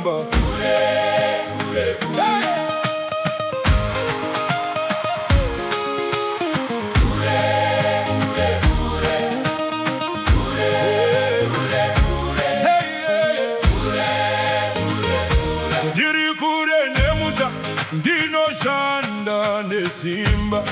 unoramba. Ndiri kure nemusha ndinoshanda nesimba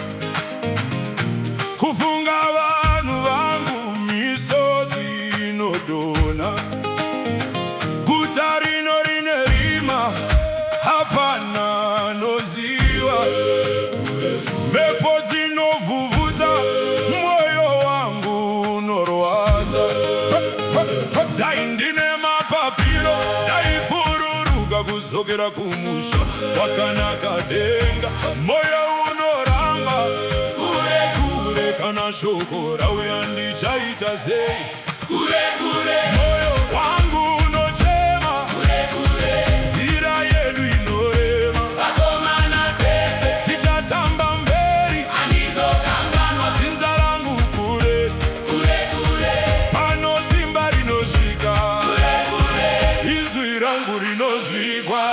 kufunga vanhu vangu misodzi inodona. Guta rino rine rima hapana noziva, mhepo dzinovhuvhuta mwoyo wangu unorwadza. Dai ndine mapapiro ndaifururuka kuzokera kumusha wakanaka denga. Moyo unoramba kure kure, kana shoko rauya ndichaita sei? Kure kure moyo wangu unochema, kure kure nzira yedu inorema. Vakomana tese tichatamba mberi, handizokanganwa dzinza rangu kure kure kure. Pano simba rinosvika kure kure, izwi rangu rinozvikwa.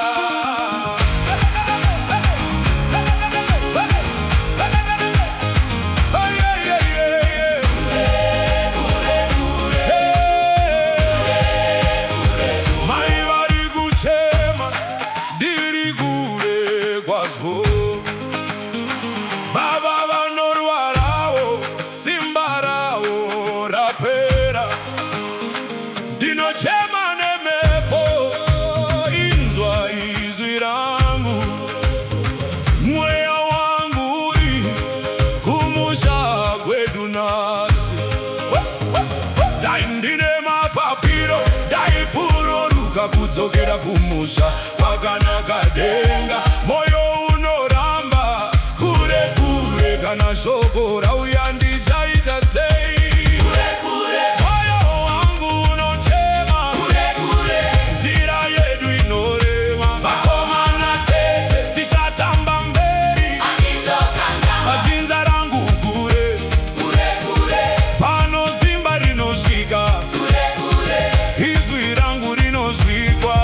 Baba vanorwarawo simba rawo rapera. Ndinochema nemhepo inzwa izwi rangu. Mweya wangu uri kumusha kwedu nhasi. Dai ndine mapapiro ndaifururuka kudzokera kumusha wakanaka denga. Moyo unoramba kure kure, kana shoko rauya ndichaita sei? Kure kure moyo wangu unochema, kure kure nzira yedu inorema. Vakomana tese tichatamba mberi, handizokanganwa dzinza rangu kure kure kure. Pano simba rinosvika kure kure, izwi rangu rinosvikwa.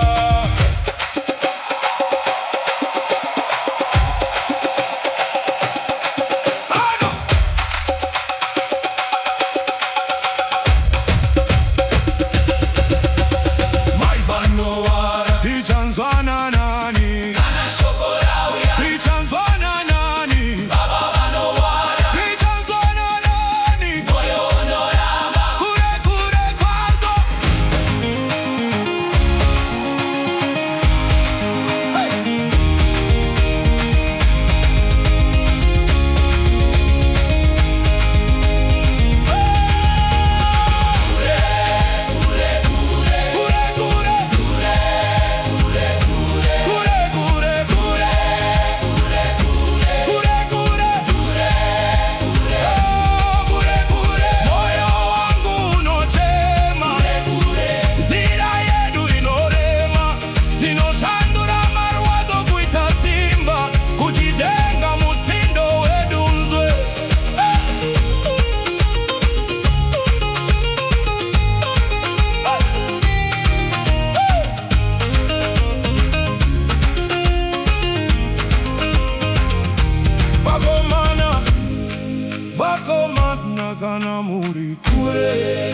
Tichanzwana nani? Kana shoko rauya. Tichanzwana nani? Baba vanorwara. Tichanzwana nani? Moyo unoramba kure kure kwazo. Vakomana kana muri kure.